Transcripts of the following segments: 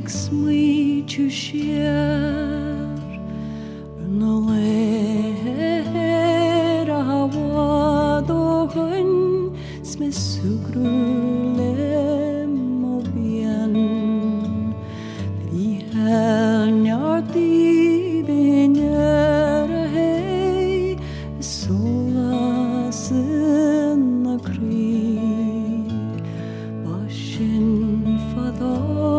smuit to share no lera wadohen smesugrule movian prihelnyarti venera hey solasın akri başın fada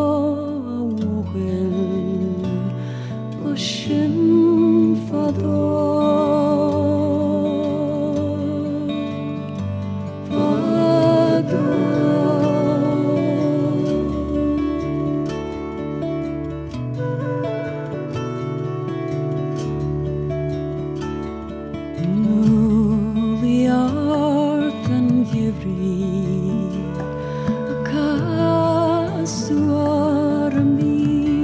Başın fada Nuliartan givri Kasuarmi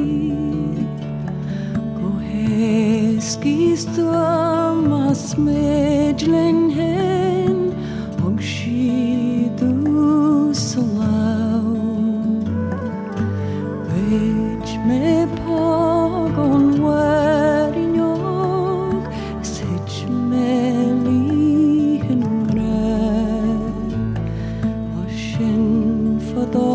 Skistamas medlen hen og skidu slav Već me pagon varinjog Seć me lihen mreg Başın fada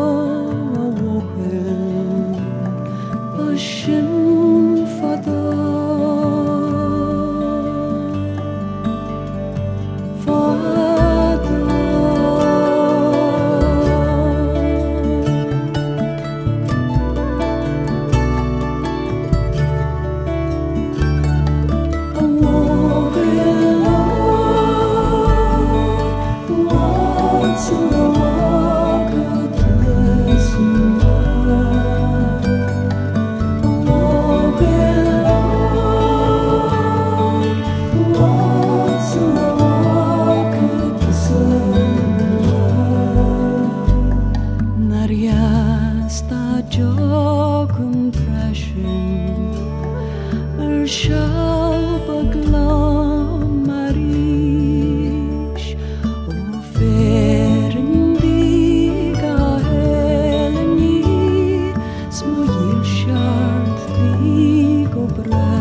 vohel Başın fada Jogum trashin shall baglam marish o ferendiga heleni smojil shart digo bra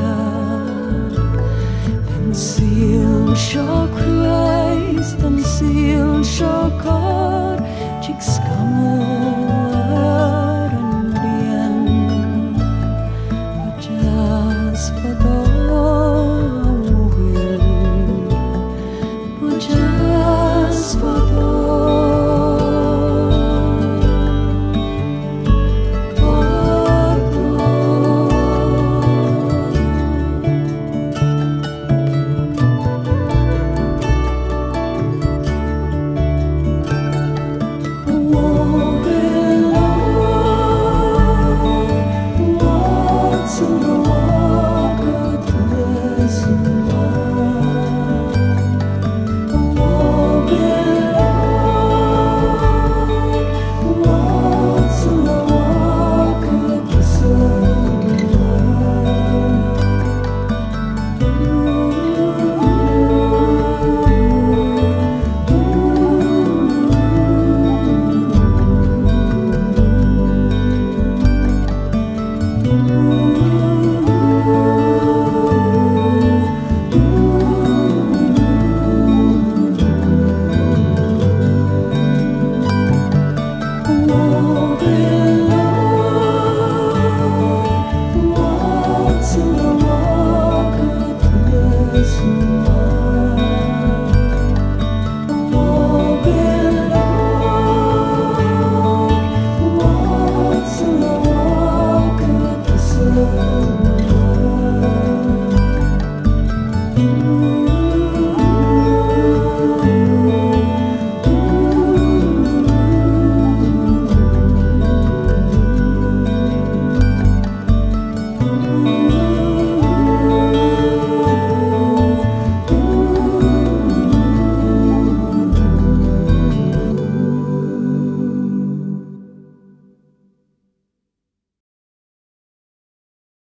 and seal shall Christ and seal shall